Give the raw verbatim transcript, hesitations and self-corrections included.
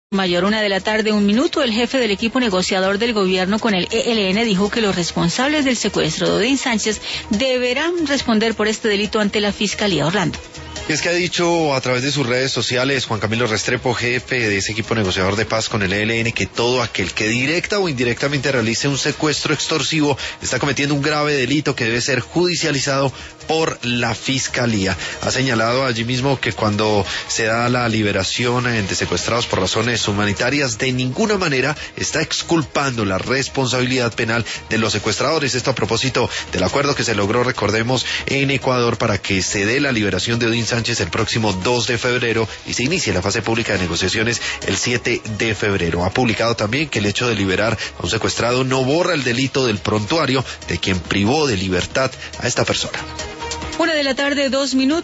Mayor, una de la tarde, un minuto, el jefe del equipo negociador del gobierno con el E L N dijo que los responsables del secuestro de Odín Sánchez deberán responder por este delito ante la Fiscalía. Orlando. Es que ha dicho a través de sus redes sociales Juan Camilo Restrepo, jefe de ese equipo negociador de paz con el E L N, que todo aquel que directa o indirectamente realice un secuestro extorsivo está cometiendo un grave delito que debe ser judicializado por la Fiscalía. Ha señalado allí mismo que cuando se da la liberación de secuestrados por razones humanitarias, de ninguna manera está exculpando la responsabilidad penal de los secuestradores. Esto a propósito del acuerdo que se logró, recordemos, en Ecuador para que se dé la liberación de Odín Sánchez el próximo dos de febrero y se inicie la fase pública de negociaciones el siete de febrero. Ha publicado también que el hecho de liberar a un secuestrado no borra el delito del prontuario de quien privó de libertad a esta persona. Una de la tarde, dos minutos.